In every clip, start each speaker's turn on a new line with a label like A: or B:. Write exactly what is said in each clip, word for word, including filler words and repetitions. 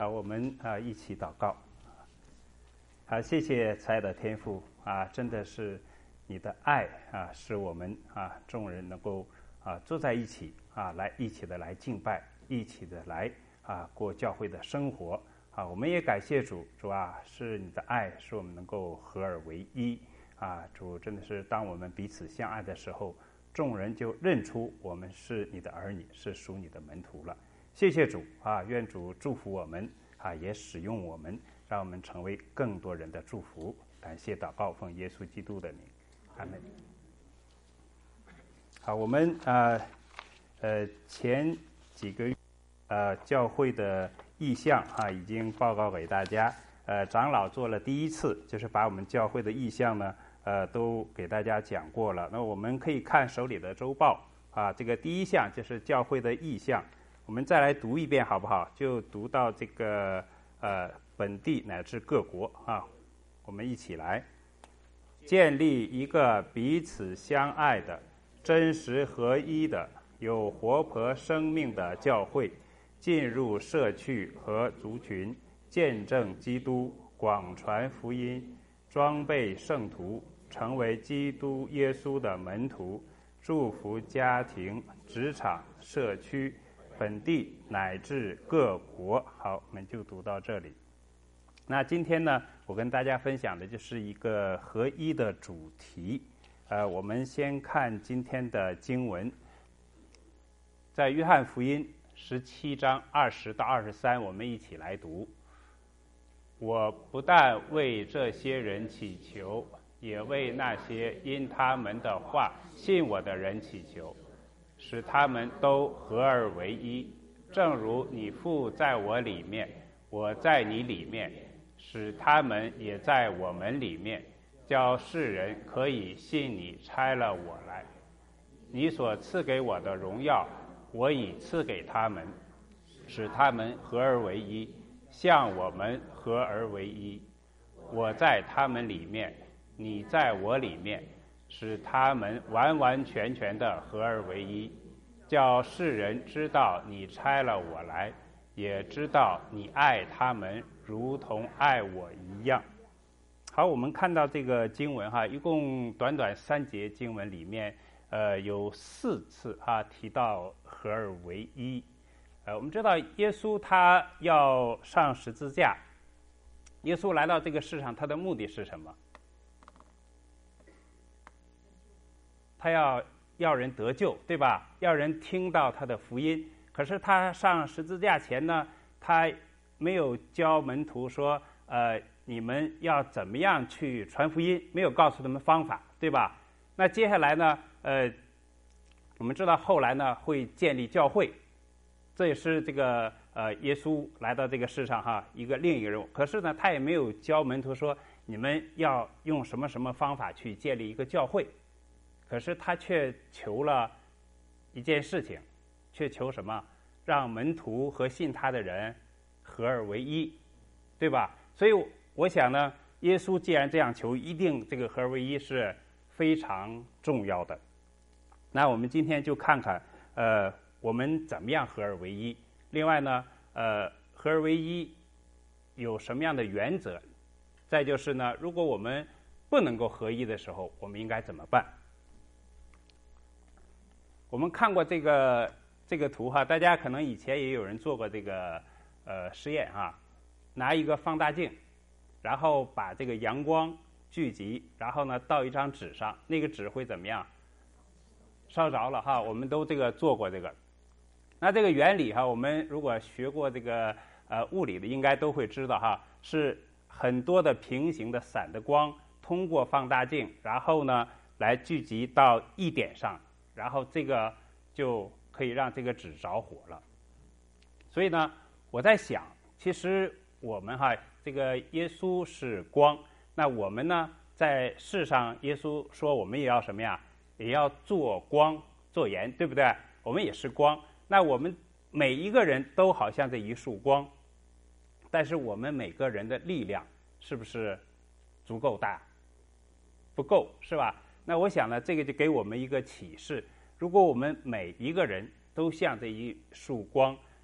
A: 啊，我们啊一起祷告。啊，谢谢慈爱的天父啊，真的是你的爱啊，使我们啊众人能够啊坐在一起啊，来一起的来敬拜，一起的来啊过教会的生活啊。我们也感谢主，主啊，是你的爱使我们能够合而为一啊。主真的是当我们彼此相爱的时候，众人就认出我们是你的儿女，是属你的门徒了。谢谢主啊，愿主祝福我们啊，也使用我们，让我们成为更多人的祝福。感谢祷告，奉耶稣基督的名，阿门。好，我们啊呃前几个月呃教会的意向啊已经报告给大家，呃长老做了第一次，就是把我们教会的意向呢呃都给大家讲过了。那我们可以看手里的周报啊，这个第一项就是教会的意向。我们再来读一遍好不好？就读到这个呃本地乃至各国啊，我们一起来建立一个彼此相爱的、真实合一的、有活泼生命的教会，进入社区和族群，见证基督，广传福音，装备圣徒，成为基督耶稣的门徒，祝福家庭、职场、社区、本地乃至各国。好，我们就读到这里。那今天呢，我跟大家分享的就是一个合一的主题。呃，我们先看今天的经文，在约翰福音十七章二十到二十三，我们一起来读。我不但为这些人祈求，也为那些因他们的话信我的人祈求，使他们都合而为一，正如你父在我里面，我在你里面，使他们也在我们里面，叫世人可以信你差了我来。你所赐给我的荣耀，我已赐给他们，使他们合而为一，像我们合而为一。我在他们里面，你在我里面，使他们完完全全的合而为一，叫世人知道你差了我来，也知道你爱他们如同爱我一样。好，我们看到这个经文哈，一共短短三节经文里面，呃，有四次哈提到合而为一。呃，我们知道耶稣他要上十字架，耶稣来到这个世上，他的目的是什么？他要要人得救，对吧？要人听到他的福音。可是他上十字架前呢，他没有教门徒说，呃，你们要怎么样去传福音，没有告诉他们方法，对吧？那接下来呢，呃，我们知道后来呢会建立教会，这也是这个呃耶稣来到这个世上哈一个另一个任务。可是呢，他也没有教门徒说你们要用什么什么方法去建立一个教会。可是他却求了一件事情，却求什么？让门徒和信他的人合而为一，对吧？所以我想呢，耶稣既然这样求，一定这个合而为一是非常重要的。那我们今天就看看，呃，我们怎么样合而为一？另外呢，呃，合而为一有什么样的原则？再就是呢，如果我们不能够合一的时候，我们应该怎么办？我们看过这个这个图哈，大家可能以前也有人做过这个呃实验哈，拿一个放大镜，然后把这个阳光聚集，然后呢到一张纸上，那个纸会怎么样？烧着了哈，我们都这个做过这个。那这个原理哈，我们如果学过这个呃物理的，应该都会知道哈，是很多的平行的散的光通过放大镜，然后呢来聚集到一点上。然后这个就可以让这个纸着火了。所以呢，我在想，其实我们哈，这个耶稣是光，那我们呢，在世上，耶稣说我们也要什么呀？也要做光做盐，对不对？我们也是光。那我们每一个人都好像这一束光，但是我们每个人的力量是不是足够大？不够，是吧？那我想呢，这个就给我们一个启示：如果我们每一个人都像这一束光，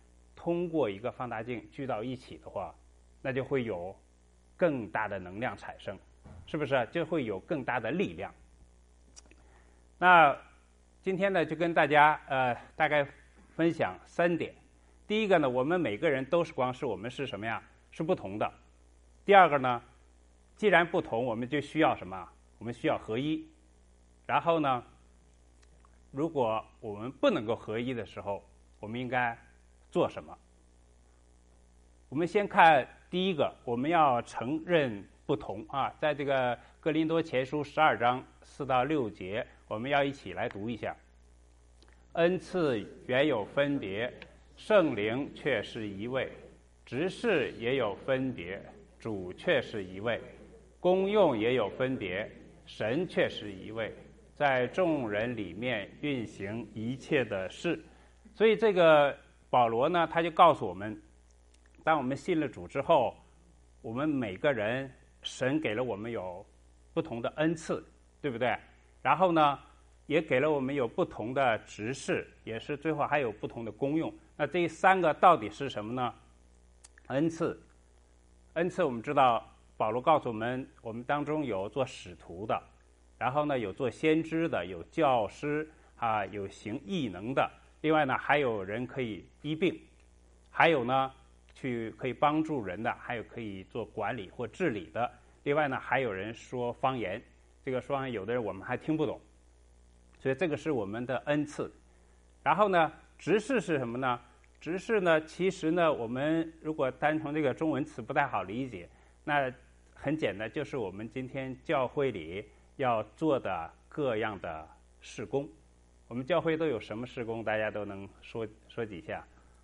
A: 通过一个放大镜聚到一起的话，那就会有更大的能量产生，是不是？就会有更大的力量。那今天呢，就跟大家呃大概分享三点。第一个呢，我们每个人都是光，是我们是什么呀？是不同的。第二个呢，既然不同，我们就需要什么？我们需要合一。然后呢，如果我们不能够合一的时候，我们应该做什么？我们先看第一个，我们要承认不同啊，在这个哥林多前书十二章四到六节，我们要一起来读一下。恩赐原有分别，圣灵却是一位；执事也有分别，主却是一位；功用也有分别，神却是一位，在众人里面运行一切的事。所以这个保罗呢，他就告诉我们，当我们信了主之后，我们每个人神给了我们有不同的恩赐，对不对？然后呢，也给了我们有不同的职事，也是最后还有不同的功用。那这三个到底是什么呢？恩赐，恩赐我们知道，保罗告诉我们，我们当中有做使徒的，然后呢有做先知的，有教师啊，有行异能的，另外呢还有人可以医病，还有呢去可以帮助人的，还有可以做管理或治理的，另外呢还有人说方言，这个说方言有的人我们还听不懂，所以这个是我们的恩赐。然后呢，执事是什么呢？执事呢，其实呢，我们如果单从这个中文词不太好理解，那很简单，就是我们今天教会里要做的各样的事工。我们教会都有什么事工？大家都能说说几下？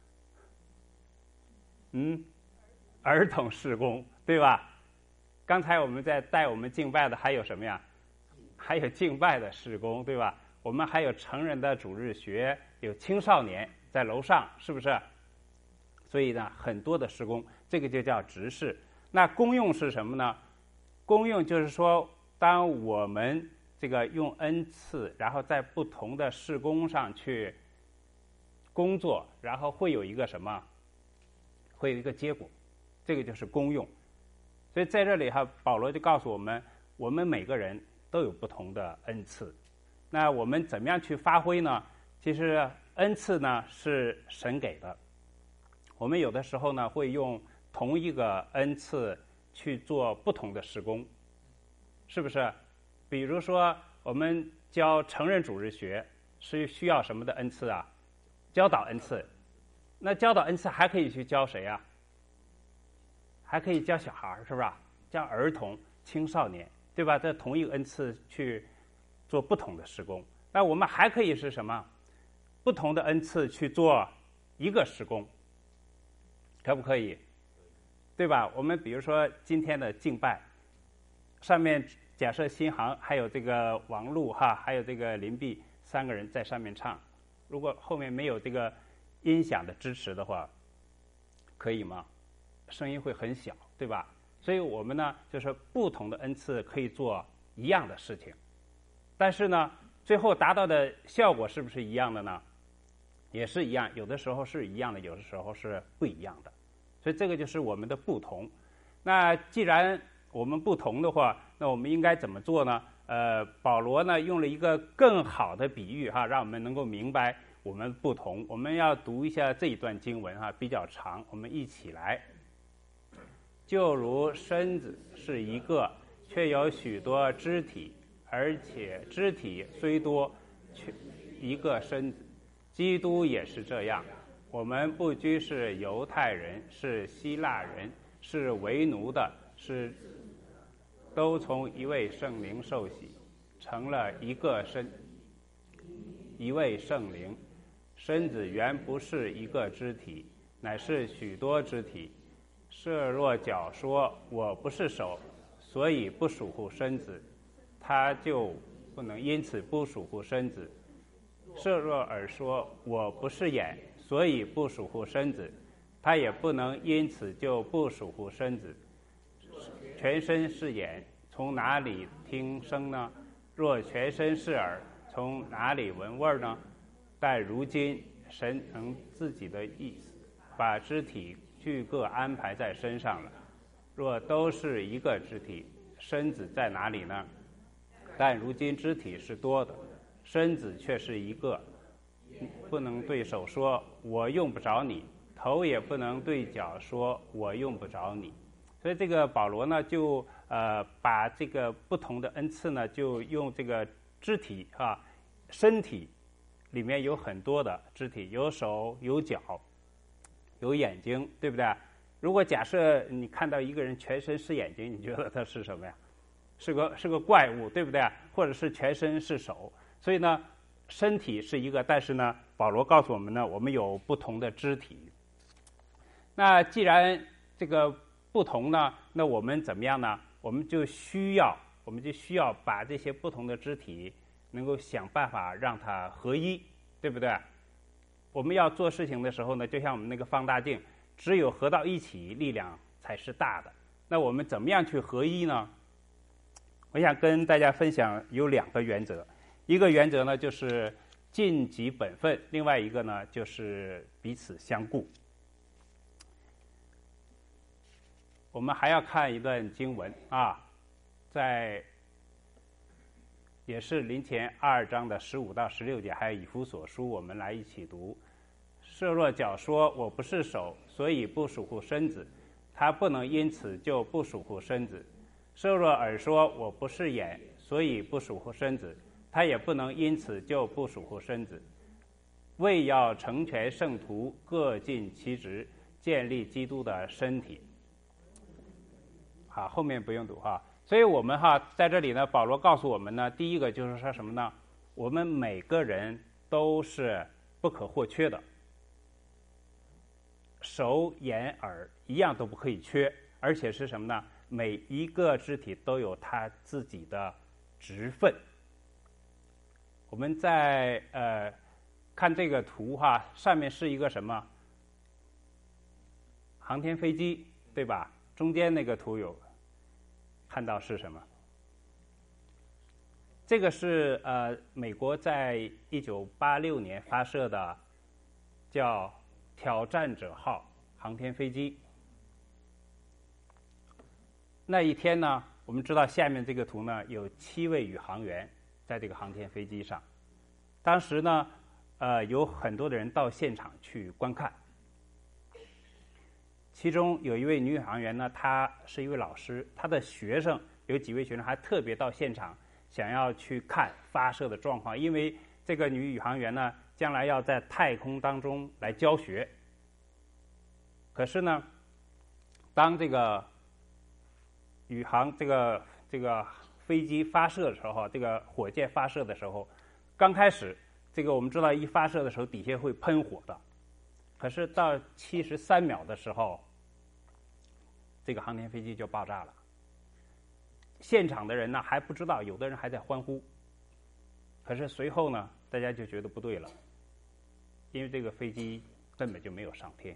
A: 嗯，儿童事工，对吧？刚才我们在带我们敬拜的还有什么呀？还有敬拜的事工，对吧？我们还有成人的主日学，有青少年在楼上，是不是？所以呢，很多的事工，这个就叫执事。那功用是什么呢？功用就是说，当我们这个用恩赐，然后在不同的事工上去工作，然后会有一个什么？会有一个结果，这个就是功用。所以在这里哈，保罗就告诉我们，我们每个人都有不同的恩赐。那我们怎么样去发挥呢？其实恩赐呢是神给的，我们有的时候呢会用同一个恩赐去做不同的事工，是不是？比如说我们教成人主日学是需要什么的恩赐啊？教导恩赐。那教导恩赐还可以去教谁啊？还可以教小孩，是不是？教儿童、青少年，对吧？这同一个恩赐去做不同的事工。那我们还可以是什么？不同的恩赐去做一个事工，可不可以？对吧？我们比如说今天的敬拜，上面假设新航还有这个王璐哈，还有这个林碧三个人在上面唱，如果后面没有这个音响的支持的话，可以吗？声音会很小，对吧？所以我们呢，就是不同的恩赐可以做一样的事情，但是呢，最后达到的效果是不是一样的呢？也是一样，有的时候是一样的，有的时候是不一样的。所以这个就是我们的不同。那既然我们不同的话，那我们应该怎么做呢？呃，保罗呢用了一个更好的比喻哈，让我们能够明白我们不同。我们要读一下这一段经文哈，比较长，我们一起来。就如身子是一个，却有许多肢体，而且肢体虽多，却一个身子。基督也是这样。我们不拘是犹太人，是希腊人，是为奴的，是都从一位圣灵受洗，成了一个身，一位圣灵。身子原不是一个肢体，乃是许多肢体。设若脚说我不是手，所以不属乎身子，他就不能因此不属乎身子。设若耳说我不是眼，所以不属乎身子，他也不能因此就不属乎身子。全身是眼，从哪里听声呢？若全身是耳，从哪里闻味呢？但如今神能自己的意思把肢体俱各安排在身上了。若都是一个肢体，身子在哪里呢？但如今肢体是多的，身子却是一个。不能对手说我用不着你，头也不能对脚说我用不着你。所以这个保罗呢，就呃把这个不同的恩赐呢，就用这个肢体啊，身体里面有很多的肢体，有手有脚有眼睛，对不对？如果假设你看到一个人全身是眼睛，你觉得他是什么呀？是个是个怪物，对不对？或者是全身是手。所以呢，身体是一个，但是呢，保罗告诉我们呢，我们有不同的肢体。那既然这个不同呢，那我们怎么样呢？我们就需要，我们就需要把这些不同的肢体能够想办法让它合一，对不对？我们要做事情的时候呢，就像我们那个放大镜，只有合到一起，力量才是大的。那我们怎么样去合一呢？我想跟大家分享有两个原则。一个原则呢，就是尽己本分；另外一个呢，就是彼此相顾。我们还要看一段经文啊，在也是林前二章的十五到十六节，还有以弗所书，我们来一起读。设若脚说我不是手，所以不属乎身子，他不能因此就不属乎身子。设若耳说我不是眼，所以不属乎身子，他也不能因此就不属乎身子。为要成全圣徒，各尽其职，建立基督的身体。好，后面不用读哈。所以我们哈在这里呢，保罗告诉我们呢，第一个就是说什么呢？我们每个人都是不可或缺的，手、眼、耳一样都不可以缺，而且是什么呢？每一个肢体都有他自己的职分。我们在呃看这个图哈，上面是一个什么？航天飞机，对吧？中间那个图有看到是什么？这个是呃美国在一九八六年发射的叫挑战者号航天飞机。那一天呢，我们知道下面这个图呢，有七位宇航员在这个航天飞机上。当时呢，呃，有很多的人到现场去观看。其中有一位女宇航员呢，她是一位老师，她的学生有几位学生还特别到现场，想要去看发射的状况，因为这个女宇航员呢，将来要在太空当中来教学。可是呢，当这个宇航这个这个飞机发射的时候，这个火箭发射的时候，刚开始这个我们知道一发射的时候底下会喷火的，可是到七十三秒的时候，这个航天飞机就爆炸了。现场的人呢还不知道，有的人还在欢呼。可是随后呢，大家就觉得不对了，因为这个飞机根本就没有上天。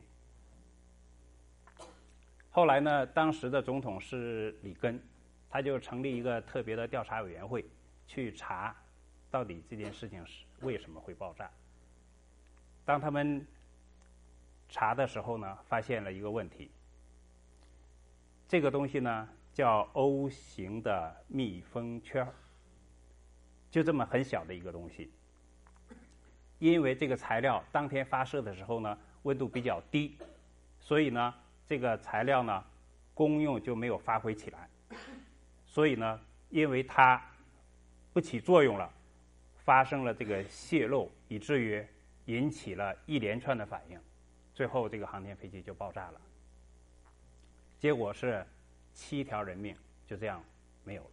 A: 后来呢，当时的总统是里根，他就成立一个特别的调查委员会，去查到底这件事情是为什么会爆炸。当他们查的时候呢，发现了一个问题。这个东西呢叫 O 型的密封圈，就这么很小的一个东西。因为这个材料当天发射的时候呢，温度比较低，所以呢，这个材料呢功用就没有发挥起来。所以呢，因为它不起作用了，发生了这个泄漏，以至于引起了一连串的反应，最后这个航天飞机就爆炸了。结果是七条人命就这样没有了。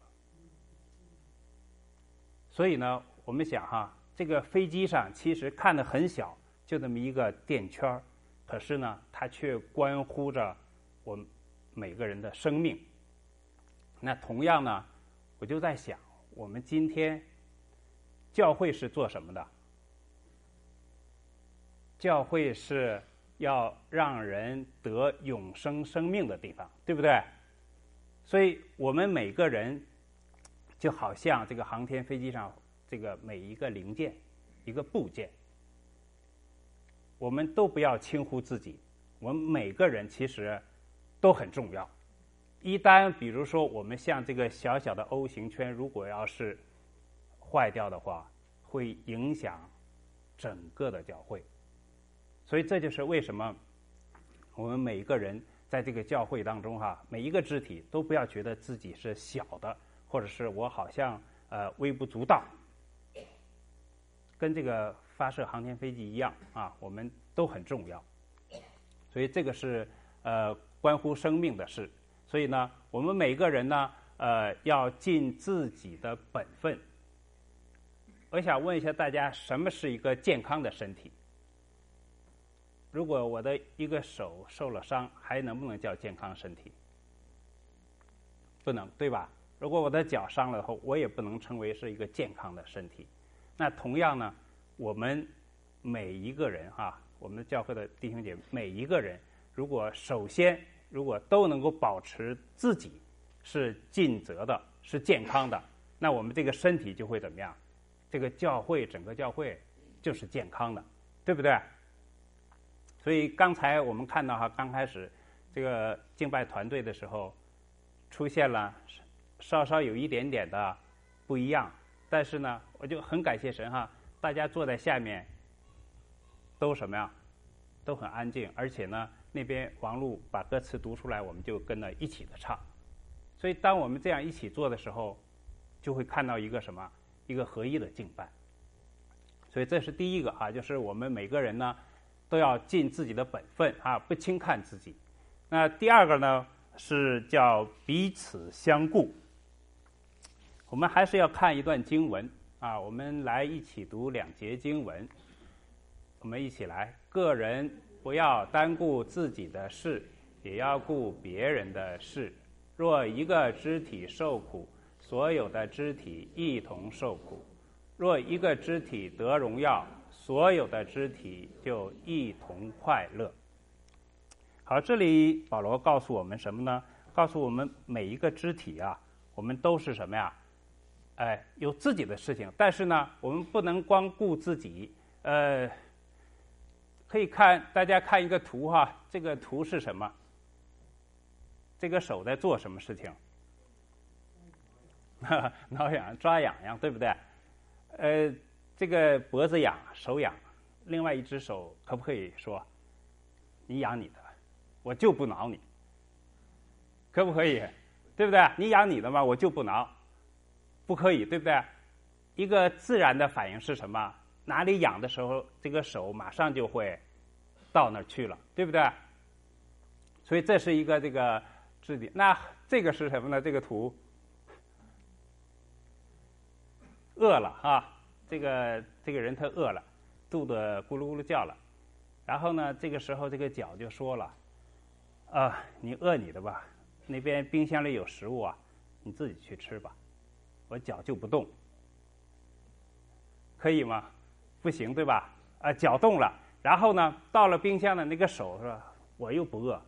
A: 所以呢，我们想哈，这个飞机上其实看得很小，就这么一个电圈，可是呢，它却关乎着我们每个人的生命。那同样呢，我就在想，我们今天教会是做什么的？教会是要让人得永生生命的地方，对不对？所以我们每个人就好像这个航天飞机上这个每一个零件、一个部件，我们都不要轻忽自己， 我们每个人其实都很重要。一旦比如说我们像这个小小的 O 型圈，如果要是坏掉的话，会影响整个的教会。所以这就是为什么我们每一个人在这个教会当中哈，每一个肢体都不要觉得自己是小的，或者是我好像呃微不足道，跟这个发射航天飞机一样啊，我们都很重要。所以这个是呃关乎生命的事。所以呢，我们每个人呢，呃，要尽自己的本分。我想问一下大家，什么是一个健康的身体？如果我的一个手受了伤，还能不能叫健康身体？不能，对吧？如果我的脚伤了后，我也不能称为是一个健康的身体。那同样呢，我们每一个人啊，我们教会的弟兄姐妹，每一个人，如果首先如果都能够保持自己是尽责的，是健康的，那我们这个身体就会怎么样？这个教会，整个教会就是健康的，对不对？所以刚才我们看到哈，刚开始这个敬拜团队的时候，出现了稍稍有一点点的不一样，但是呢，我就很感谢神哈，大家坐在下面都什么呀？都很安静，而且呢，那边王璐把歌词读出来，我们就跟着一起的唱。所以当我们这样一起做的时候，就会看到一个什么？一个合一的敬拜。所以这是第一个啊，就是我们每个人呢都要尽自己的本分啊，不轻看自己。那第二个呢是叫彼此相顾。我们还是要看一段经文啊，我们来一起读两节经文。我们一起来，个人不要单顾自己的事，也要顾别人的事。若一个肢体受苦，所有的肢体一同受苦；若一个肢体得荣耀，所有的肢体就一同快乐。好，这里保罗告诉我们什么呢？告诉我们每一个肢体啊，我们都是什么呀？哎，有自己的事情，但是呢，我们不能光顾自己。呃，可以看大家看一个图哈，这个图是什么？这个手在做什么事情？挠痒抓痒痒，对不对？呃，这个脖子痒，手痒，另外一只手可不可以说你痒你的，我就不挠你？可不可以？对不对？你痒你的嘛，我就不挠，不可以，对不对？一个自然的反应是什么？哪里痒的时候，这个手马上就会到那儿去了，对不对？所以这是一个这个质地。那这个是什么呢？这个图饿了啊，这个这个人他饿了，肚子咕噜咕噜叫了，然后呢，这个时候这个脚就说了，啊，你饿你的吧，那边冰箱里有食物啊，你自己去吃吧，我脚就不动，可以吗？不行，对吧？啊，脚动了，然后呢，到了冰箱的那个手说，我又不饿，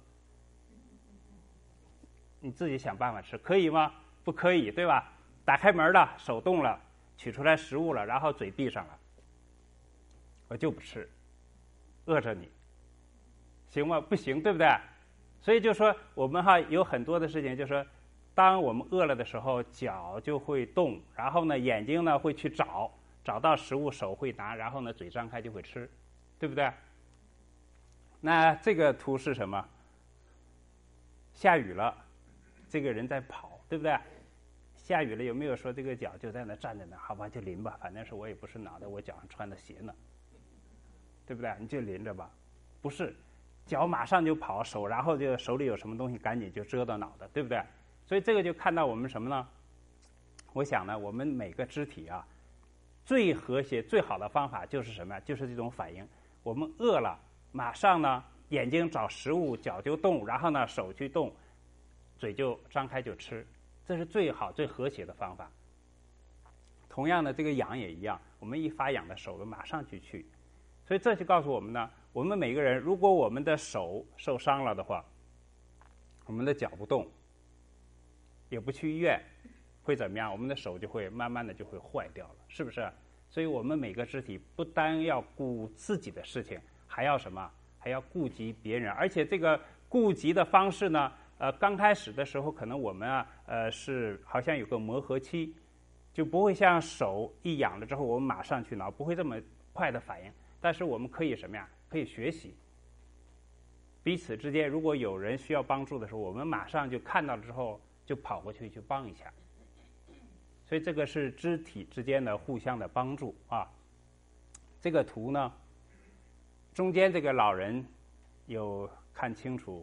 A: 你自己想办法吃，可以吗？不可以，对吧？打开门了，手动了，取出来食物了，然后嘴闭上了，我就不吃，饿着你，行吗？不行，对不对？所以就说我们哈有很多的事情，就是说，当我们饿了的时候，脚就会动，然后呢，眼睛呢会去找，找到食物，手会拿，然后呢，嘴张开就会吃，对不对？那这个图是什么？下雨了，这个人在跑，对不对？下雨了，有没有说这个脚就在那站在那？好吧，就淋吧，反正是我也不是脑袋，我脚上穿的鞋呢，对不对？你就淋着吧。不是，脚马上就跑，手然后就手里有什么东西，赶紧就遮到脑袋，对不对？所以这个就看到我们什么呢？我想呢，我们每个肢体啊，最和谐、最好的方法就是什么呀？就是这种反应。我们饿了，马上呢，眼睛找食物，脚就动，然后呢，手去动，嘴就张开就吃。这是最好最和谐的方法。同样的，这个痒也一样，我们一发痒的手马上去去。所以这就告诉我们呢，我们每个人，如果我们的手受伤了的话，我们的脚不动，也不去医院，会怎么样？我们的手就会慢慢的就会坏掉了，是不是？所以我们每个肢体不单要顾自己的事情，还要什么？ 还要顾及别人，而且这个顾及的方式呢，呃，刚开始的时候可能我们啊，呃，是好像有个磨合期，就不会像手一痒了之后我们马上去挠，不会这么快的反应。但是我们可以什么呀？可以学习。彼此之间，如果有人需要帮助的时候，我们马上就看到了之后，就跑过去去帮一下。所以这个是肢体之间的互相的帮助啊。这个图呢，中间这个老人有看清楚，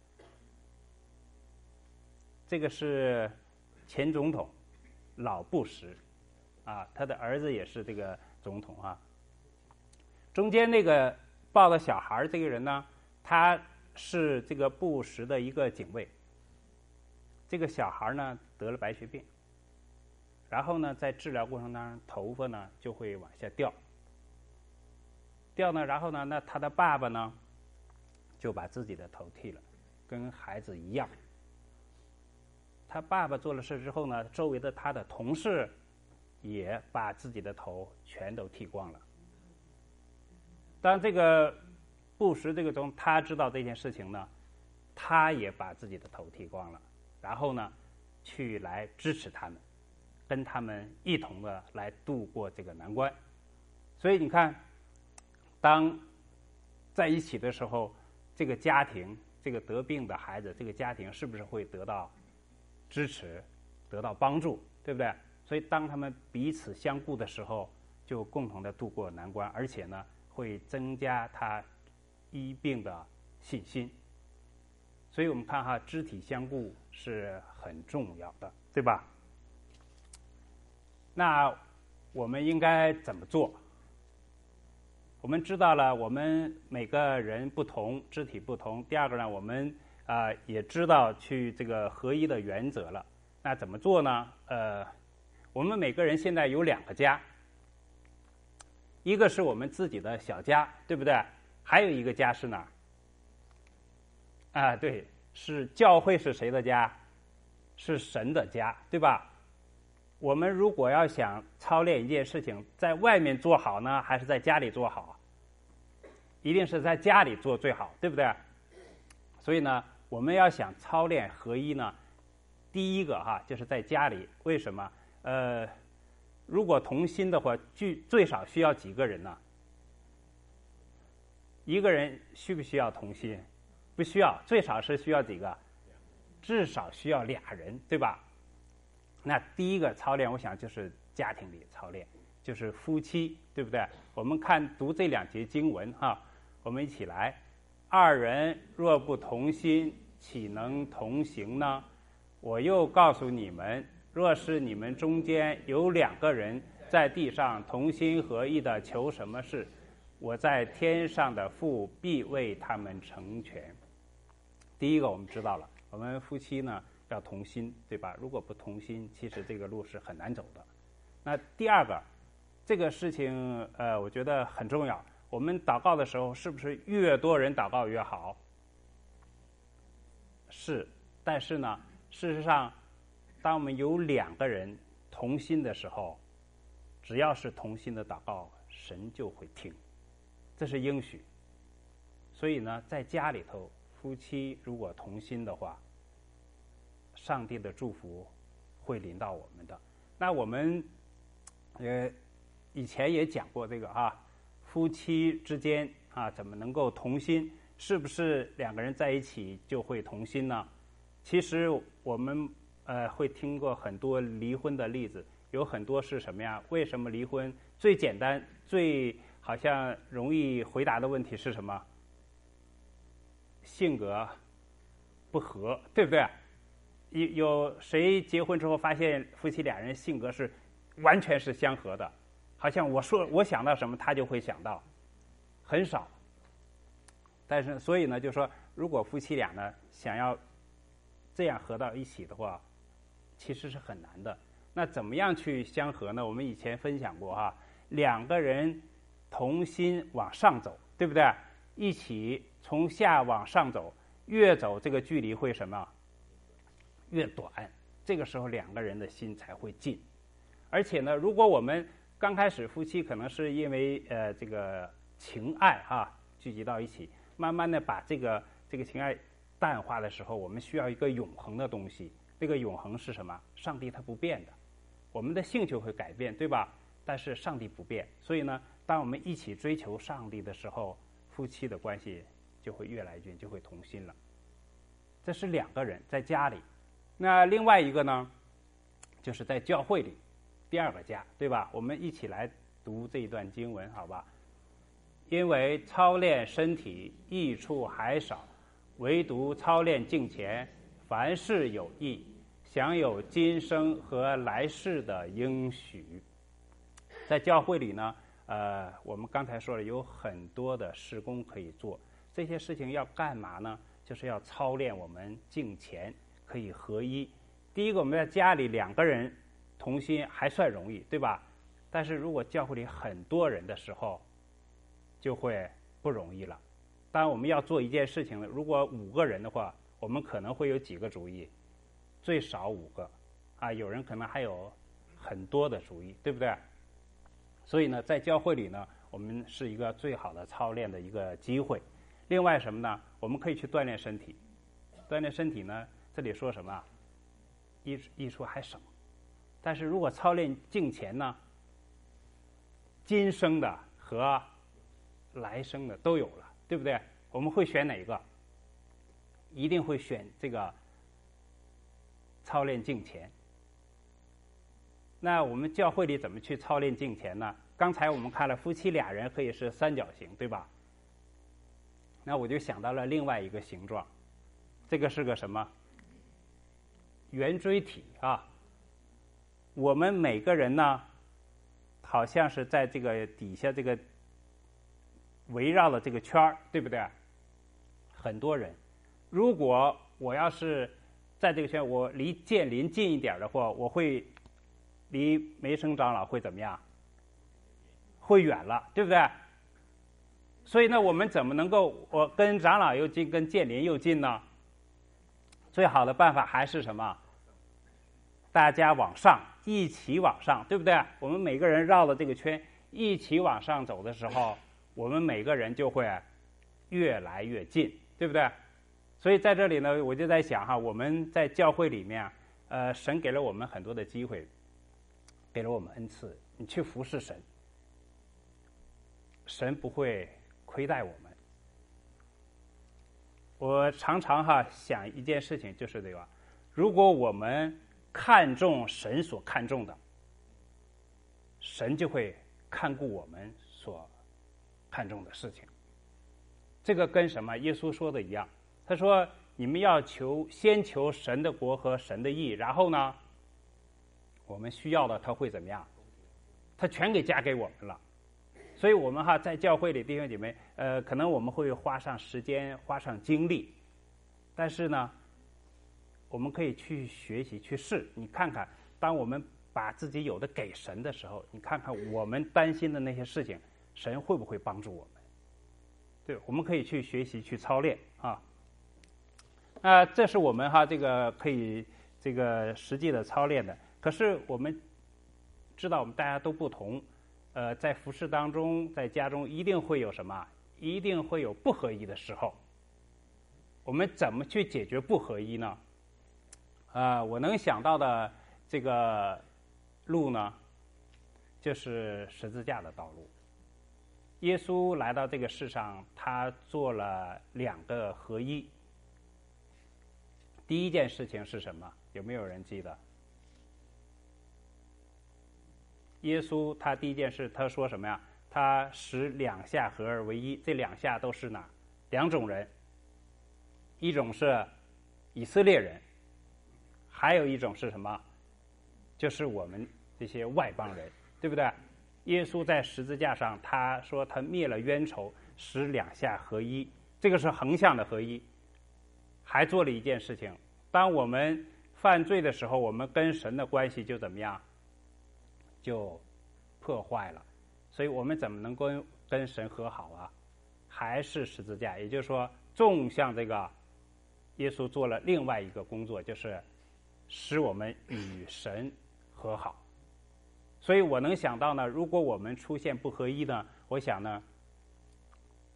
A: 这个是前总统老布什啊，他的儿子也是这个总统啊。中间那个抱的小孩这个人呢，他是这个布什的一个警卫。这个小孩呢得了白血病，然后呢在治疗过程当中头发呢就会往下掉，掉呢，然后呢那他的爸爸呢就把自己的头剃了，跟孩子一样。他爸爸做了事之后呢，周围的他的同事也把自己的头全都剃光了。当这个布什这个总他知道这件事情呢，他也把自己的头剃光了，然后呢去来支持他们，跟他们一同的来度过这个难关。所以你看，当在一起的时候，这个家庭，这个得病的孩子，这个家庭是不是会得到支持，得到帮助，对不对？所以当他们彼此相顾的时候，就共同的度过难关，而且呢会增加他医病的信心。所以我们看哈，肢体相顾是很重要的，对吧？那我们应该怎么做？我们知道了，我们每个人不同，肢体不同。第二个呢，我们啊、呃、也知道去这个合一的原则了。那怎么做呢？呃，我们每个人现在有两个家，一个是我们自己的小家，对不对？还有一个家是哪儿？啊，对，是教会是谁的家？是神的家，对吧？我们如果要想操练一件事情，在外面做好呢，还是在家里做好？一定是在家里做最好，对不对？所以呢，我们要想操练合一呢，第一个哈就是在家里。为什么？呃，如果同心的话，最最少需要几个人呢？一个人需不需要同心？不需要，最少是需要几个？至少需要俩人，对吧？那第一个操练，我想就是家庭里操练，就是夫妻，对不对？我们看读这两节经文哈，我们一起来。二人若不同心，岂能同行呢？我又告诉你们，若是你们中间有两个人在地上同心合意的求什么事，我在天上的父必为他们成全。第一个我们知道了，我们夫妻呢要同心，对吧？如果不同心，其实这个路是很难走的。那第二个，这个事情呃，我觉得很重要。我们祷告的时候，是不是越多人祷告越好？是，但是呢，事实上，当我们有两个人同心的时候，只要是同心的祷告，神就会听，这是应许。所以呢，在家里头，夫妻如果同心的话，上帝的祝福会临到我们的。那我们呃以前也讲过这个啊，夫妻之间啊怎么能够同心？是不是两个人在一起就会同心呢？其实我们呃会听过很多离婚的例子，有很多是什么呀？为什么离婚？最简单、最好像容易回答的问题是什么？性格不合，对不对？有有谁结婚之后发现夫妻俩人性格是完全是相合的？好像我说我想到什么，他就会想到，很少。但是所以呢，就说如果夫妻俩呢想要这样合到一起的话，其实是很难的。那怎么样去相合呢？我们以前分享过哈，两个人同心往上走，对不对？一起从下往上走，越走这个距离会什么？越短。这个时候两个人的心才会近。而且呢，如果我们刚开始夫妻可能是因为呃这个情爱哈聚集到一起， 慢慢的把这个这个情爱淡化的时候，我们需要一个永恒的东西。这个永恒是什么？上帝他不变的，我们的兴趣会改变，对吧？但是上帝不变，所以呢，当我们一起追求上帝的时候，夫妻的关系就会越来越就会同心了。这是两个人在家里，那另外一个呢，就是在教会里，第二个家，对吧？我们一起来读这一段经文，好吧？因为操练身体益处还少，唯独操练敬虔，凡事有益，享有今生和来世的应许。在教会里呢，呃，我们刚才说了，有很多的事工可以做。这些事情要干嘛呢？就是要操练我们敬虔，可以合一。第一个，我们在家里两个人同心还算容易，对吧？但是如果教会里很多人的时候，就会不容易了。当然，我们要做一件事情呢，如果五个人的话，我们可能会有几个主意，最少五个，啊，有人可能还有很多的主意，对不对？所以呢，在教会里呢，我们是一个最好的操练的一个机会。另外什么呢？我们可以去锻炼身体。锻炼身体呢，这里说什么？益益处还少。但是如果操练敬虔呢，今生的和来生的都有了，对不对？我们会选哪一个？一定会选这个操练敬虔。那我们教会里怎么去操练敬虔呢？刚才我们看了夫妻俩人可以是三角形，对吧？那我就想到了另外一个形状，这个是个什么？圆锥体啊。我们每个人呢，好像是在这个底下这个围绕了这个圈儿，对不对？很多人，如果我要是在这个圈，我离建林近一点的话，我会离梅生长老会怎么样？会远了，对不对？所以呢，我们怎么能够我跟长老又近，跟建林又近呢？最好的办法还是什么？大家往上，一起往上，对不对？我们每个人绕了这个圈，一起往上走的时候，我们每个人就会越来越近，对不对？所以在这里呢，我就在想哈，我们在教会里面，呃，神给了我们很多的机会，给了我们恩赐，你去服侍神，神不会亏待我们。我常常哈想一件事情，就是这个：如果我们看重神所看重的，神就会看顾我们所看重的事情。这个跟什么？耶稣说的一样，他说：“你们要求先求神的国和神的义，然后呢，我们需要的他会怎么样？他全给加给我们了。”所以我们哈在教会里，弟兄姐妹，呃，可能我们会花上时间，花上精力，但是呢，我们可以去学习，去试。你看看，当我们把自己有的给神的时候，你看看我们担心的那些事情，神会不会帮助我们？对，我们可以去学习，去操练啊。啊，这是我们哈这个可以这个实际的操练的。可是我们知道，我们大家都不同。呃，在服事当中，在家中一定会有什么？一定会有不合一的时候。我们怎么去解决不合一呢？啊、呃，我能想到的这个路呢，就是十字架的道路。耶稣来到这个世上，他做了两个合一。第一件事情是什么？有没有人记得？耶稣他第一件事，他说什么呀？他使两下合而为一。这两下都是哪？两种人，一种是以色列人，还有一种是什么？就是我们这些外邦人，对不对？耶稣在十字架上，他说他灭了冤仇，使两下合一，这个是横向的合一。还做了一件事情，当我们犯罪的时候，我们跟神的关系就怎么样？就破坏了。所以我们怎么能够跟神和好啊？还是十字架。也就是说，纵向这个耶稣做了另外一个工作，就是使我们与神和好。所以我能想到呢，如果我们出现不合一呢，我想呢，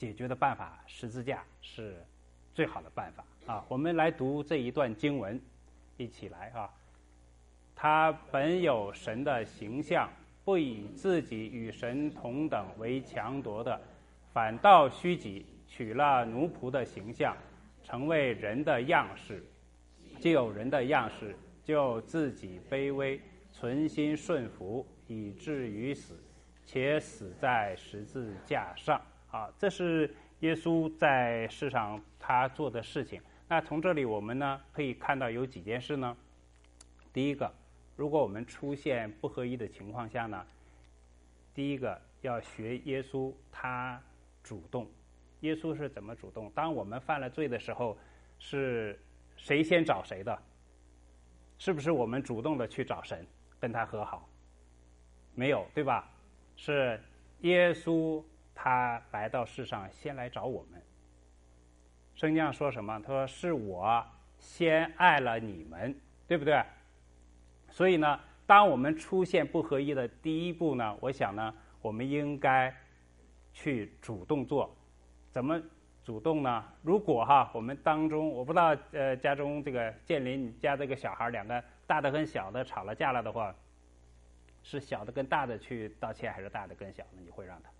A: 解决的办法，十字架是最好的办法啊。我们来读这一段经文，一起来啊。他本有神的形象，不以自己与神同等为强夺的，反倒虚己，取了奴仆的形象，成为人的样式。既有人的样式，就自己卑微，存心顺服，以至于死，且死在十字架上。啊，这是耶稣在世上他做的事情。那从这里我们呢可以看到有几件事呢？第一个，如果我们出现不合一的情况下呢，第一个要学耶稣，他主动。耶稣是怎么主动？当我们犯了罪的时候，是谁先找谁的？是不是我们主动的去找神，跟他和好？没有，对吧？是耶稣他来到世上，先来找我们。圣经上说什么？他说：“是我先爱了你们，对不对？”所以呢，当我们出现不合一的第一步呢，我想呢，我们应该去主动做。怎么主动呢？如果哈，我们当中我不知道，呃，家中这个建林你家这个小孩两个大的跟小的吵了架了的话，是小的跟大的去道歉，还是大的跟小的你会让他？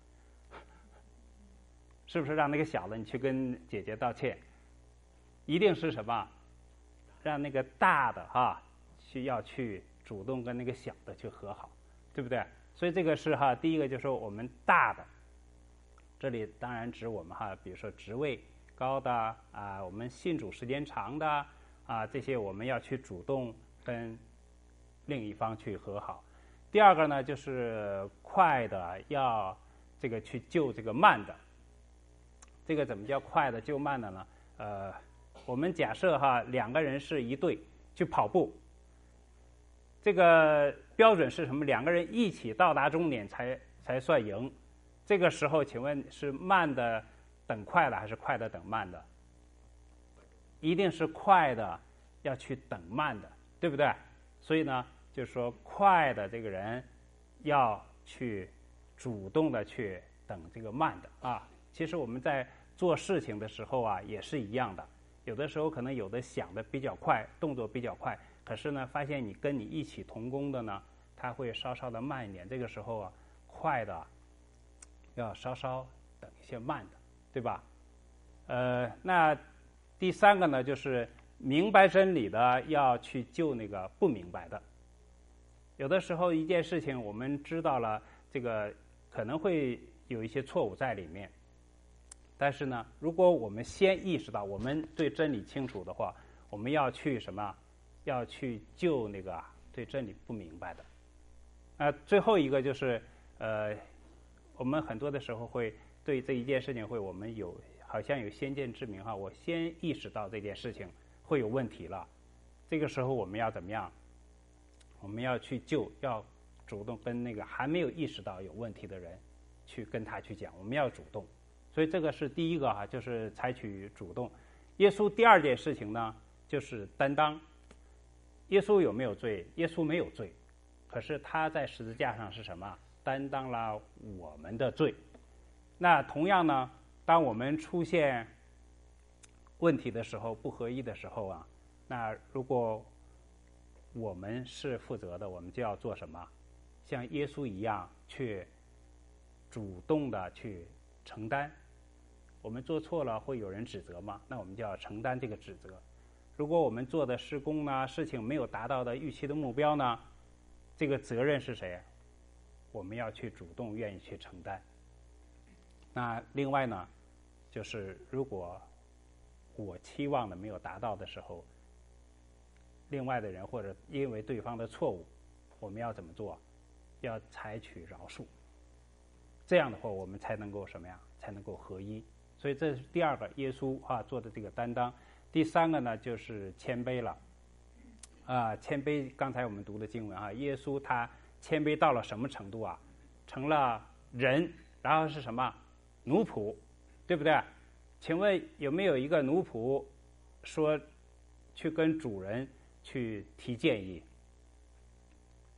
A: 是不是让那个小的你去跟姐姐道歉？一定是什么？让那个大的哈需要去主动跟那个小的去和好，对不对？所以这个是哈，第一个就是说我们大的，这里当然指我们哈，比如说职位高的啊，我们信主时间长的啊，这些我们要去主动跟另一方去和好。第二个呢，就是快的要这个去救这个慢的。这个怎么叫快的救慢的呢？呃，我们假设哈，两个人是一队去跑步，这个标准是什么？两个人一起到达终点才才算赢。这个时候，请问是慢的等快的，还是快的等慢的？一定是快的要去等慢的，对不对？所以呢，就是说快的这个人要去主动的去等这个慢的啊。其实我们在做事情的时候啊，也是一样的。有的时候可能有的想的比较快，动作比较快，可是呢，发现你跟你一起同工的呢，他会稍稍的慢一点。这个时候啊，快的要稍稍等一些慢的，对吧？呃，那第三个呢，就是明白真理的要去救那个不明白的。有的时候一件事情我们知道了，这个可能会有一些错误在里面。但是呢，如果我们先意识到我们对真理清楚的话，我们要去什么？要去救那个对真理不明白的。啊、呃，最后一个就是呃，我们很多的时候会对这一件事情会我们有好像有先见之明哈，我先意识到这件事情会有问题了，这个时候我们要怎么样？我们要去救，要主动跟那个还没有意识到有问题的人去跟他去讲，我们要主动。所以这个是第一个哈，就是采取主动。耶稣第二件事情呢，就是担当。耶稣有没有罪？耶稣没有罪，可是他在十字架上是什么？担当了我们的罪。那同样呢，当我们出现问题的时候，不合一的时候啊，那如果我们是负责的，我们就要做什么？像耶稣一样去主动的去承担。我们做错了会有人指责吗？那我们就要承担这个指责。如果我们做的施工呢，事情没有达到的预期的目标呢，这个责任是谁？我们要去主动愿意去承担。那另外呢，就是如果我期望的没有达到的时候，另外的人或者因为对方的错误，我们要怎么做？要采取饶恕。这样的话，我们才能够什么呀？才能够合一。所以这是第二个耶稣啊做的这个担当。第三个呢，就是谦卑了。啊，谦卑，刚才我们读的经文啊，耶稣他谦卑到了什么程度啊？成了人，然后是什么？奴仆，对不对？请问有没有一个奴仆说去跟主人去提建议？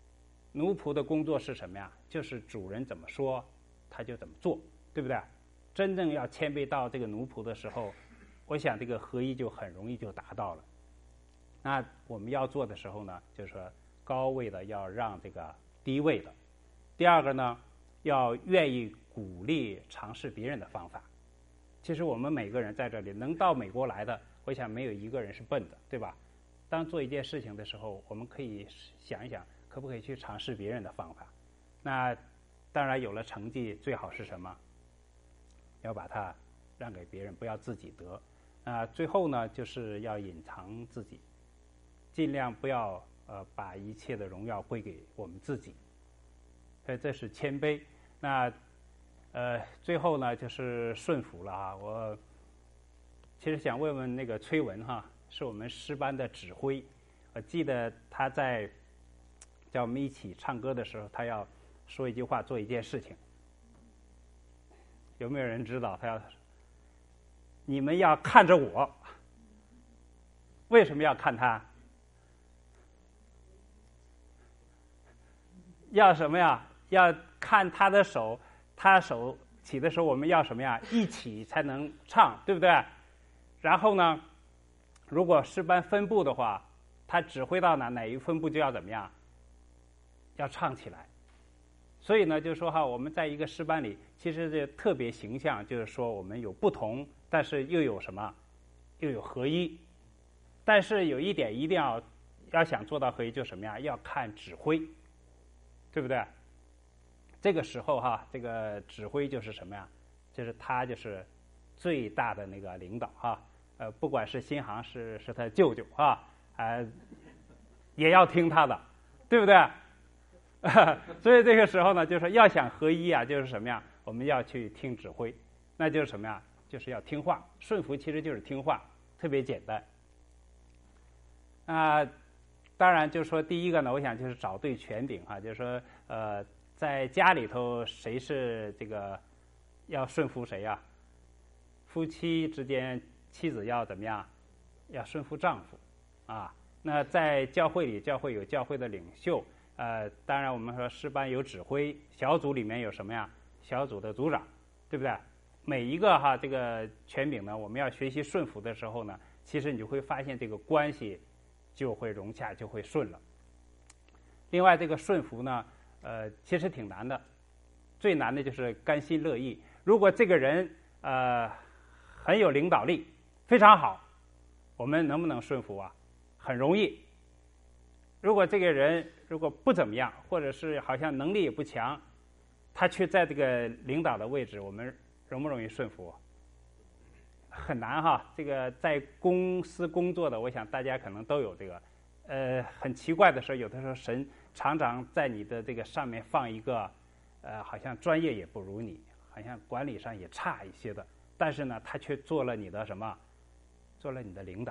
A: 奴仆的工作是什么呀？就是主人怎么说他就怎么做，对不对？ 真正要谦卑到这个奴仆的时候，我想这个合一就很容易就达到了。那我们要做的时候呢，就是说高位的要让这个低位的。第二个呢，要愿意鼓励尝试别人的方法。其实我们每个人在这里能到美国来的，我想没有一个人是笨的，对吧？当做一件事情的时候，我们可以想一想，可不可以去尝试别人的方法。那当然有了成绩，最好是什么？要把它让给别人，不要自己得。啊，最后呢，就是要隐藏自己，尽量不要呃把一切的荣耀归给我们自己。所以这是谦卑。那呃，最后呢，就是顺服了啊。我其实想问问那个崔文哈，是我们诗班的指挥。我记得他在叫我们一起唱歌的时候，他要说一句话，做一件事情。有没有人知道他要？你们要看着我。为什么要看他？要什么呀？要看他的手，他手起的时候，我们要什么呀？一起才能唱，对不对？然后呢，如果诗班分部的话，他指挥到哪哪一分部就要怎么样？要唱起来。所以呢，就是说哈，我们在一个诗班里，其实这特别形象，就是说我们有不同，但是又有什么？又有合一。但是有一点一定要要想做到合一，就什么呀？要看指挥，对不对？这个时候哈，这个指挥就是什么呀？就是他就是最大的那个领导哈。呃，不管是新航是是他舅舅啊，呃，也要听他的，对不对？所以这个时候呢，就是要想合一啊，就是什么呀？我们要去听指挥，那就是什么呀？就是要听话，顺服其实就是听话，特别简单。啊、呃，当然就是说第一个呢，我想就是找对权柄啊，就是说呃，在家里头谁是这个要顺服谁呀？夫妻之间，妻子要怎么样？要顺服丈夫啊。那在教会里，教会有教会的领袖。呃，当然我们说诗班有指挥，小组里面有什么呀？小组的组长，对不对？每一个哈这个权柄呢，我们要学习顺服的时候呢，其实你就会发现这个关系就会融洽，就会顺了。另外，这个顺服呢，呃，其实挺难的，最难的就是甘心乐意。如果这个人呃很有领导力，非常好，我们能不能顺服啊？很容易。如果这个人如果不怎么样，或者是好像能力也不强，他却在这个领导的位置，我们容不容易顺服？很难哈。这个在公司工作的，我想大家可能都有这个。呃，很奇怪的是，有的时候神常常在你的这个上面放一个，呃，好像专业也不如你，好像管理上也差一些的，但是呢，他却做了你的什么？做了你的领导。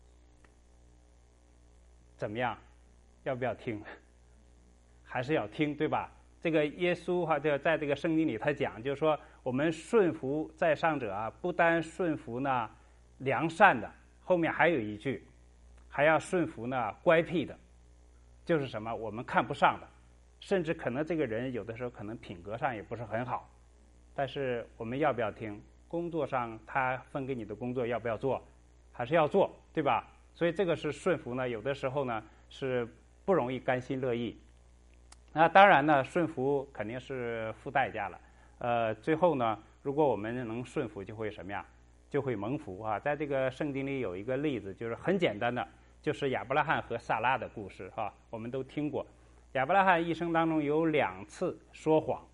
A: 怎么样？要不要听？还是要听，对吧？这个耶稣哈，就在这个圣经里他讲，就是说我们顺服在上者啊，不单顺服呢良善的，后面还有一句，还要顺服呢乖僻的，就是什么？我们看不上的，甚至可能这个人有的时候可能品格上也不是很好，但是我们要不要听？工作上他分给你的工作要不要做？还是要做，对吧？所以这个是顺服呢，有的时候呢是不容易甘心乐意。那当然呢，顺服肯定是付代价了。呃，最后呢，如果我们能顺服，就会什么呀？就会蒙福啊！在这个圣经里有一个例子，就是很简单的，就是亚伯拉罕和撒拉的故事哈、啊，我们都听过。亚伯拉罕一生当中有两次说谎。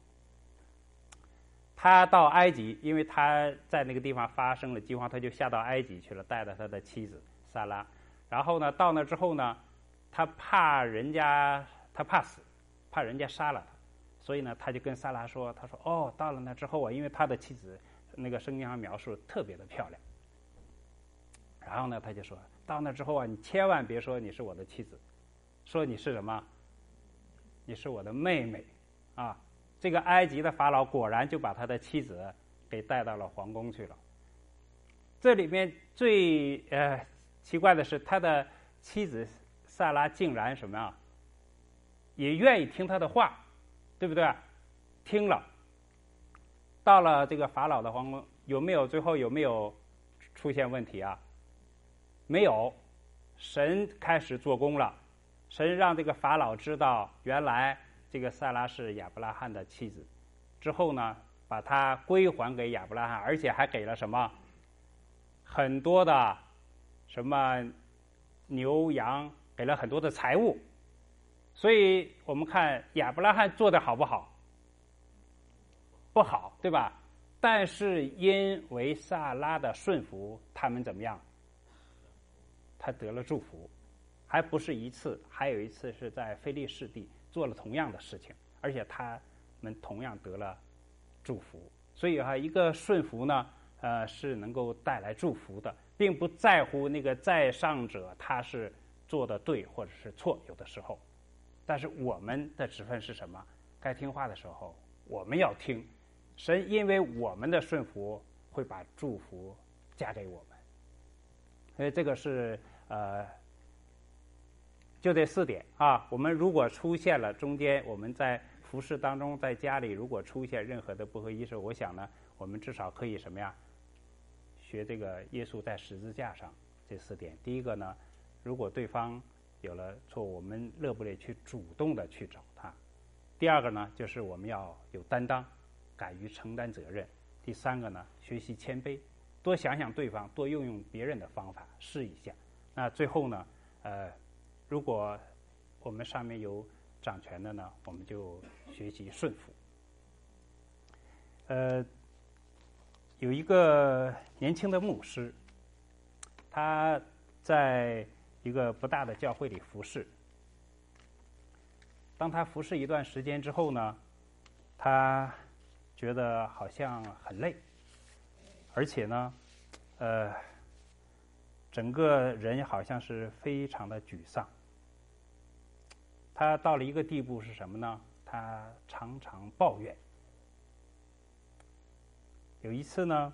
A: 他到埃及，因为他在那个地方发生了饥荒，他就下到埃及去了，带着他的妻子撒拉。然后呢，到那之后呢，他怕人家，他怕死，怕人家杀了他，所以呢，他就跟撒拉说：“他说哦，到了那之后啊，因为他的妻子那个圣经上描述特别的漂亮。然后呢，他就说到那之后啊，你千万别说你是我的妻子，说你是什么？你是我的妹妹啊。”这个埃及的法老果然就把他的妻子给带到了皇宫去了。这里面最呃奇怪的是，他的妻子萨拉竟然什么呀，也愿意听他的话，对不对？听了。 到了这个法老的皇宫，有没有最后有没有出现问题啊？没有，神开始做工了，神让这个法老知道原来这个撒拉是亚伯拉罕的妻子，之后呢，把她归还给亚伯拉罕，而且还给了什么很多的什么牛羊，给了很多的财物。所以我们看亚伯拉罕做的好不好？不好，对吧？但是因为撒拉的顺服，他们怎么样？他得了祝福，还不是一次，还有一次是在非利士地做了同样的事情，而且他们同样得了祝福。所以哈，一个顺服呢，呃，是能够带来祝福的，并不在乎那个在上者他是做的对或者是错，有的时候。但是我们的职分是什么？该听话的时候，我们要听。神因为我们的顺服，会把祝福加给我们。所以这个是呃，就这四点啊。我们如果出现了中间我们在服事当中，在家里如果出现任何的不合一致，我想呢，我们至少可以什么呀？学这个耶稣在十字架上这四点。第一个呢，如果对方有了错误，我们乐不乐意去主动的去找他。第二个呢，就是我们要有担当，敢于承担责任。第三个呢，学习谦卑，多想想对方，多用用别人的方法试一下。那最后呢，呃，如果我们上面有掌权的呢，我们就学习顺服。呃，有一个年轻的牧师，他在一个不大的教会里服侍。当他服侍一段时间之后呢，他觉得好像很累，而且呢，呃，整个人好像是非常的沮丧。他到了一个地步是什么呢？他常常抱怨。有一次呢，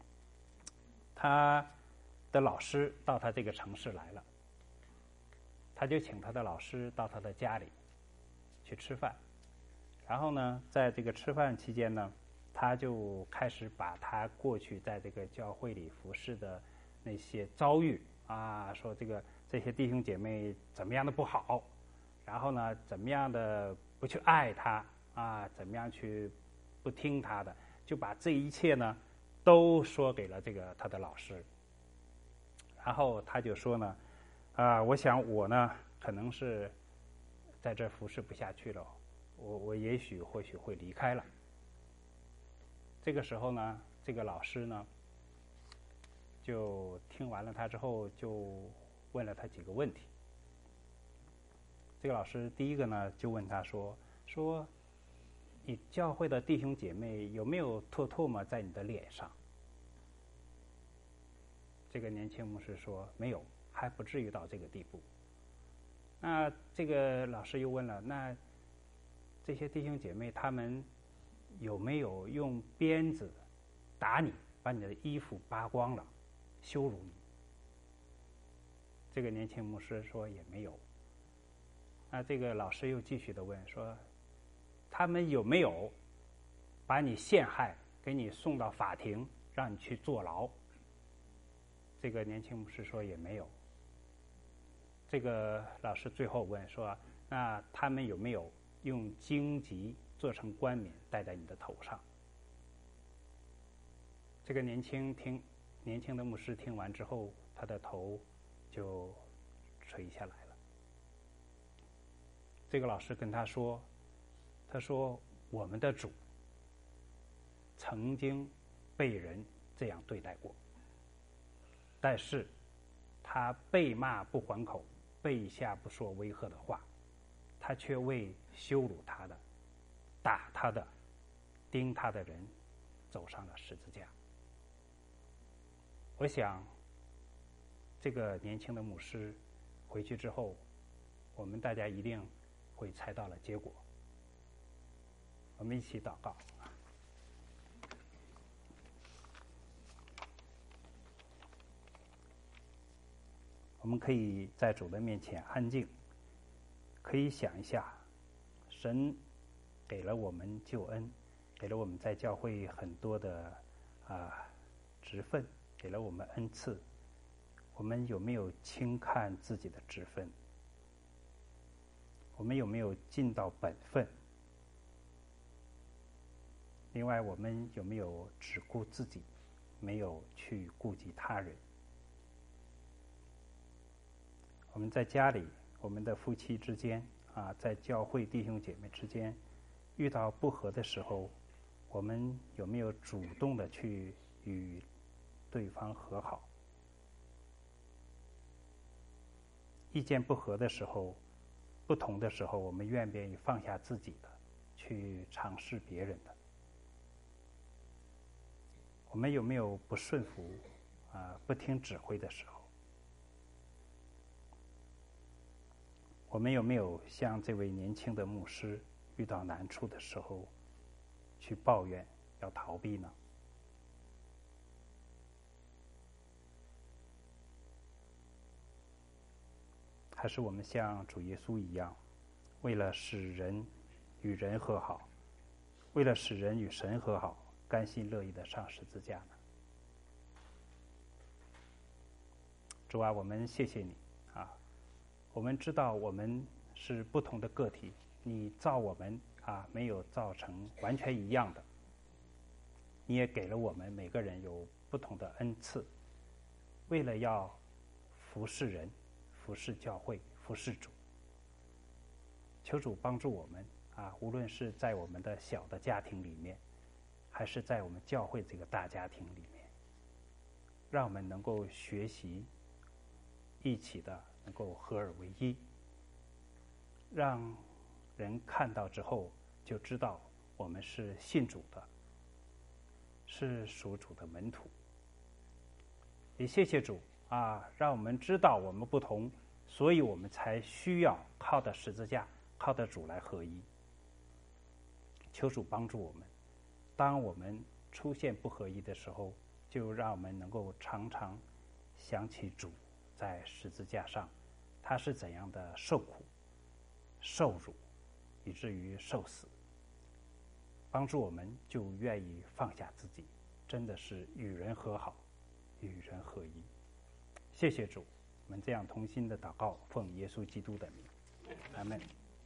A: 他的老师到他这个城市来了，他就请他的老师到他的家里去吃饭。然后呢，在这个吃饭期间呢，他就开始把他过去在这个教会里服侍的那些遭遇啊，说这个这些弟兄姐妹怎么样的不好，然后呢，怎么样的不去爱他啊，怎么样去不听他的，就把这一切呢都说给了这个他的老师。然后他就说呢，啊，我想我呢可能是在这服侍不下去了，我我也许或许会离开了。这个时候呢，这个老师呢就听完了他之后，就问了他几个问题。这个老师第一个呢就问他说说你教会的弟兄姐妹有没有吐唾沫在你的脸上？这个年轻牧师说没有，还不至于到这个地步。那这个老师又问了，那这些弟兄姐妹他们有没有用鞭子打你，把你的衣服扒光了，羞辱你？这个年轻牧师说也没有。那这个老师又继续的问说，他们有没有把你陷害，给你送到法庭，让你去坐牢？这个年轻牧师说也没有。这个老师最后问说，那他们有没有用荆棘做成冠冕戴在你的头上？这个年轻听年轻的牧师听完之后，他的头就垂下来了。这个老师跟他说，他说我们的主曾经被人这样对待过，但是他被骂不还口，背下不说威吓的话，他却为羞辱他的、打他的、钉他的人走上了十字架。我想这个年轻的牧师回去之后，我们大家一定会猜到了结果。我们一起祷告。我们可以在主的面前安静，可以想一下，神给了我们救恩， 给了我们在教会很多的啊职分，给了我们恩赐。我们有没有轻看自己的职分？我们有没有尽到本分？另外，我们有没有只顾自己，没有去顾及他人？我们在家里，我们的夫妻之间啊，在教会弟兄姐妹之间，遇到不和的时候，我们有没有主动的去与对方和好？意见不合的时候，不同的时候，我们愿不愿意放下自己的，去尝试别人的？我们有没有不顺服啊、不听指挥的时候？我们有没有像这位年轻的牧师遇到难处的时候去抱怨，要逃避呢？还是我们像主耶稣一样，为了使人与人和好，为了使人与神和好，甘心乐意的上十字架呢？主啊，我们谢谢你啊！我们知道我们是不同的个体，你造我们啊，没有造成完全一样的。你也给了我们每个人有不同的恩赐，为了要服侍人、服侍教会、服侍主。求主帮助我们啊，无论是在我们的小的家庭里面，还是在我们教会这个大家庭里面，让我们能够学习一起的能够合而为一，让人看到之后就知道我们是信主的，是属主的门徒。也谢谢主啊，让我们知道我们不同，所以我们才需要靠的十字架，靠的主来合一。求主帮助我们，当我们出现不合一的时候，就让我们能够常常想起主在十字架上他是怎样的受苦、受辱，以至于受死。帮助我们就愿意放下自己，真的是与人和好，与人合一。谢谢主，我们这样同心的祷告，奉耶稣基督的名，阿们。